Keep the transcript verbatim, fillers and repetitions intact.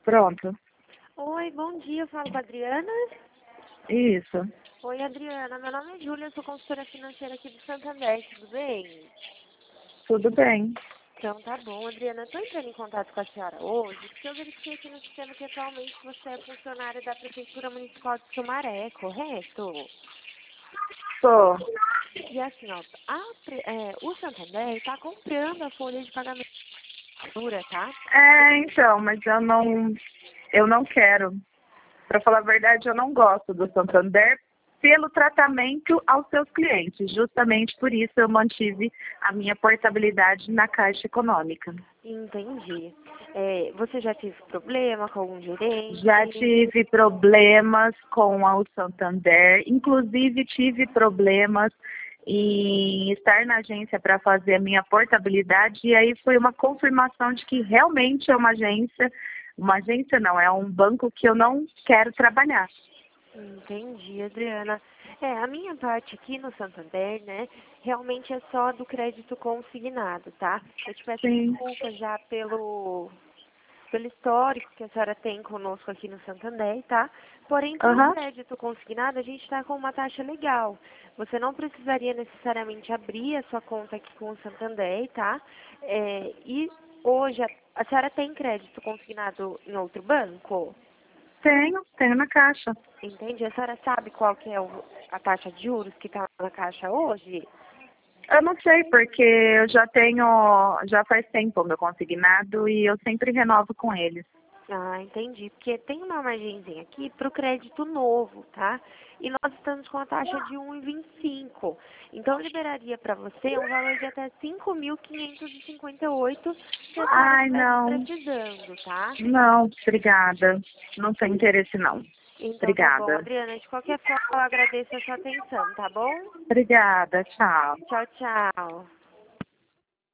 Pronto. Oi, bom dia. Eu falo com a Adriana. Isso. Oi, Adriana. Meu nome é Júlia, eu sou consultora financeira aqui do Santander, tudo bem? Tudo bem. Então tá bom, Adriana. Eu tô entrando em contato com a senhora hoje, porque eu verifiquei aqui no sistema que atualmente você é funcionária da Prefeitura Municipal de Sumaré, correto? Sou. E assim, ó, a pre- é, o Santander está comprando a folha de pagamento da Prefeitura, tá? É, então, mas eu não, eu não quero. Para falar a verdade, eu não gosto do Santander pelo tratamento aos seus clientes. Justamente por isso eu mantive a minha portabilidade na Caixa Econômica. Entendi. É, você já teve problema com algum gerente? Já tive problemas com a o Santander, inclusive tive problemas em estar na agência para fazer a minha portabilidade, e aí foi uma confirmação de que realmente é uma agência, uma agência não, é um banco que eu não quero trabalhar. Entendi, Adriana. É, a minha parte aqui no Santander, né, realmente é só do crédito consignado, tá? Eu te peço Sim. desculpa já pelo, pelo histórico que a senhora tem conosco aqui no Santander, tá? Porém, para o Aham. crédito consignado, a gente está com uma taxa legal. Você não precisaria necessariamente abrir a sua conta aqui com o Santander, tá? É, e hoje, a, a senhora tem crédito consignado em outro banco? Tenho, tenho na Caixa. Entendi. A senhora sabe qual que é o- a taxa de juros que está na Caixa hoje? Eu não sei, porque eu já tenho, já faz tempo o meu consignado e eu sempre renovo com eles. Ah, entendi. Porque tem uma margenzinha aqui para o crédito novo, tá? E nós estamos com a taxa de um vírgula vinte e cinco. Então, liberaria para você um valor de até cinco mil quinhentos e cinquenta e oito se a senhora Ai, estivesse não. precisando, tá? Não, obrigada. Não tem interesse, não. Então, tá bom. Obrigada. Adriana, de qualquer forma, eu agradeço a sua atenção, tá bom? Obrigada, tchau. Tchau, tchau.